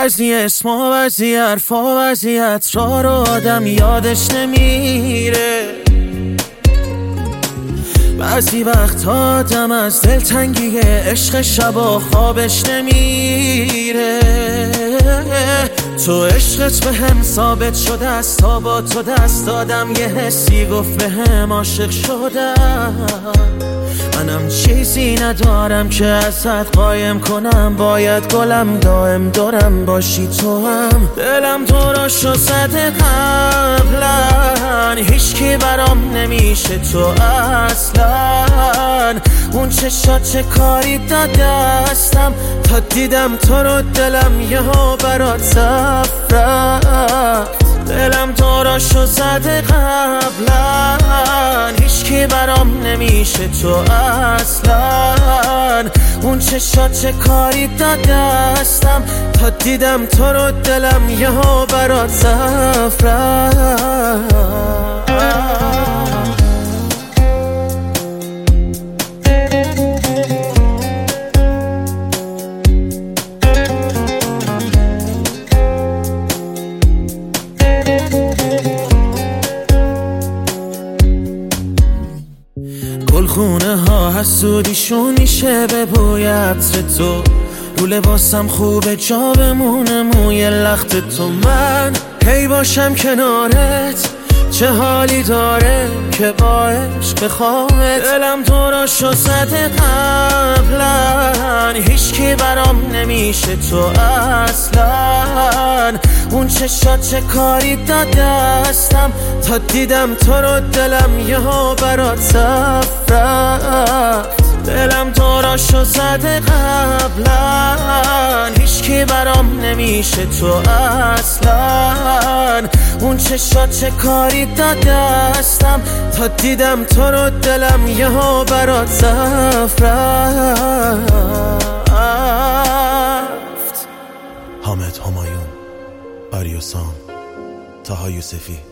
بعضی اسما بعضی حرفا وضعیت را رو آدم یادش نمیره. بعضی وقت آدم از دلتنگی عشق شبا خوابش نمیره. تو عشقت به هم ثابت شده است، تا با تو دست دادم یه حسی گفت به هم عاشق شدم. منم چیزی ندارم که ازت قایم کنم، باید گلم دائم دارم باشی تو هم. دلم تو را شو زده قبلا، هیچ کی برام نمیشه تو اصلا. اون چشات چه کاری دادستم، تا دیدم تو رو دلم یهو برات صف رفت. دلم تو را شو زده قبلا، هیچ کی برام نمیشه تو اصلا. اون چشات چه کاری دادستم، تا دیدم تو رو دلم یهو برات صف رفت. گلخونه ها حسودیشون میشه به بوی عطر تو، رو لباسم خوبه جا بمونه موی لخت تو. من هی باشم کنارت چه حالی داره که با عشق بخوامت. دلم تو را شو زده قبلا، هیچ کی برام نمیشه تو اصلا. اون چشات چه کاری دادستم، تا دیدم تو رو دلم یهو برات صف رفت. دلم تو را شو زده قبلا، هیچ کی برام نمیشه تو اصلا. اون چشات چه کاری دادستم، تا دیدم تو رو دلم یهو برات صف رفت. حامد همایون، آریوسام، طه یوسفی.